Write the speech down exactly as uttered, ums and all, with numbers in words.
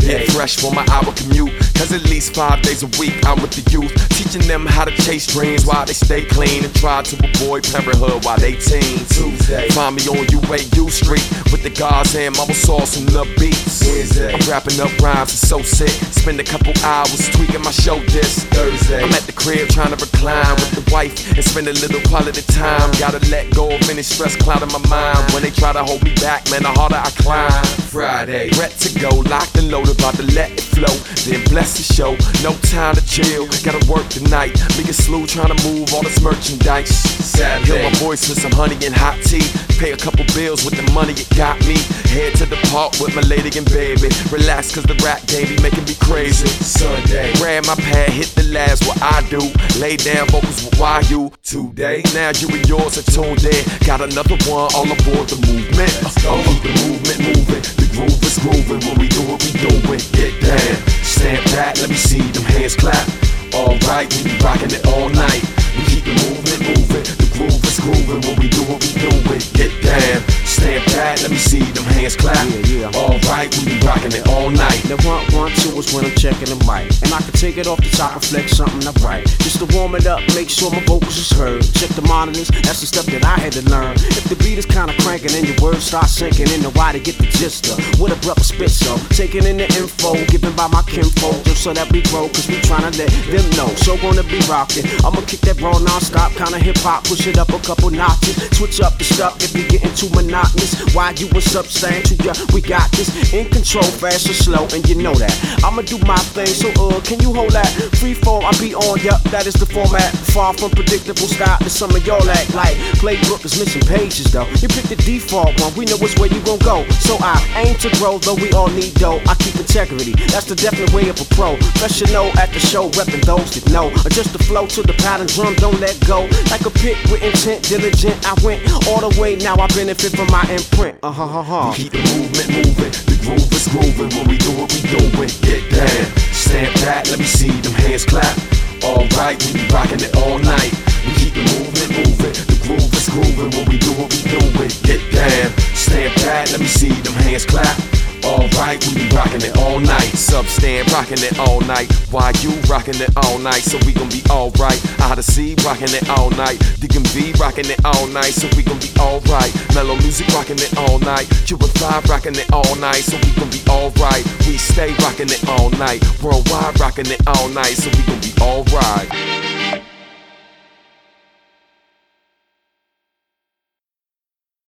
Get fresh for my hour commute, cause at least five days a week I'm with the youth, teaching them how to chase dreams while they stay clean and try to avoid parenthood while they teens. Tuesday, find me on U A U Street with the guards and mama sauce and the beats. Wednesday, I'm wrapping up rhymes, it's so sick. Spend a couple hours tweaking my show this Thursday. I'm at the crib trying to recline with the wife and spend a little quality time. Gotta let go of any stress clouding my mind. When they try to hold me back, man, the harder I climb. Friday, ready to go, locked and loaded, about to let it flow. Then bless the show, no time to chill. Gotta work tonight, me and Slew trying to move all this merchandise. Saturday, hear my voice with some honey and hot tea. Pay a couple bills with the money it got me. Head to the park with my lady and baby. Relax cause the rap game be making me crazy. Sunday, grab my pad, hit the labs, what I do. Lay down vocals with Y U. Today, now you and yours are tuned in. Got another one all aboard the movement. Uh, keep the movement moving, the groove is grooving. When we do what we doing, get down. Stand back, let me see them hands clap. Alright, we be rocking it all night. We keep the movement moving, the groove is grooving. When we do what we doing, get down. Stand back, let me see them hands clap. Yeah, yeah. Alright, we be rocking it all night. Now one, one, two is when I'm checking the mic, and I can take it off the top and flex something I write. Just to warm it up, make sure my vocals is heard. Check the monitors, that's the stuff that I had to learn. If the beat is kinda cranking and your words start sinking in the why to get the gist of what a brother spit so. Taking in the info, given by my kinfolk, just so that we grow, cause we tryna let them know. So gonna be rocking, I'ma kick that raw non-stop, kinda hip-hop, push it up a couple notches. Switch up the stuff if you're getting too monotonous. Why you was substantial, yeah, we got this. In control, fast or slow, and you know that I'ma do my thing, so uh, can you hold that? Free fall, I be on, yup, that is the format. Far from predictable style that some of y'all act like. Playbook is missing pages though. You pick the default one, we know which way you gon' go. So I aim to grow, though we all need dough. I keep integrity, that's the definite way of a pro. Professional at the show, reppin' those that know. Adjust the flow to the pattern, drum, don't let go. Like a pick with intent, diligent, I went all the way, now I benefit from my imprint. Uh huh, uh huh. We keep the movement moving, the groove is grooving. When we do what we doing, get down. Stand back, let me see them hands clap. Alright, we be rocking it all night. We keep the movement moving, the groove is grooving. When we do what we doing, get down. Stand back, let me see them hands clap. Alright, we be rocking it all night. Substand rocking it all night. Why you rocking it all night? So we gon' be alright. I to see rocking it all night. D M V rocking it all night. So we gon' be alright. Mellow music rocking it all night. Cuban five rocking it all night. So we gon' be alright. We stay rocking it all night. Worldwide rocking it all night. So we gon' be alright.